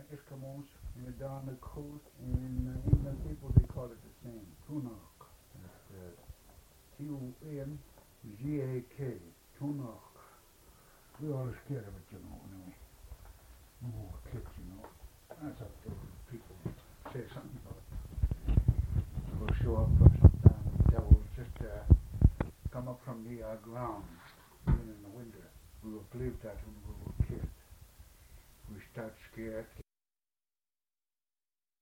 Eskimos down the coast. In England, people they call it the same. Tunok. Tunjak. Tunok. We all scared of it, anyway. We were kids, That's up to people say something about it. We'll show up for sometimes. Devils just come up from the ground, even in the winter. We will believe that when we were kids. We start scared.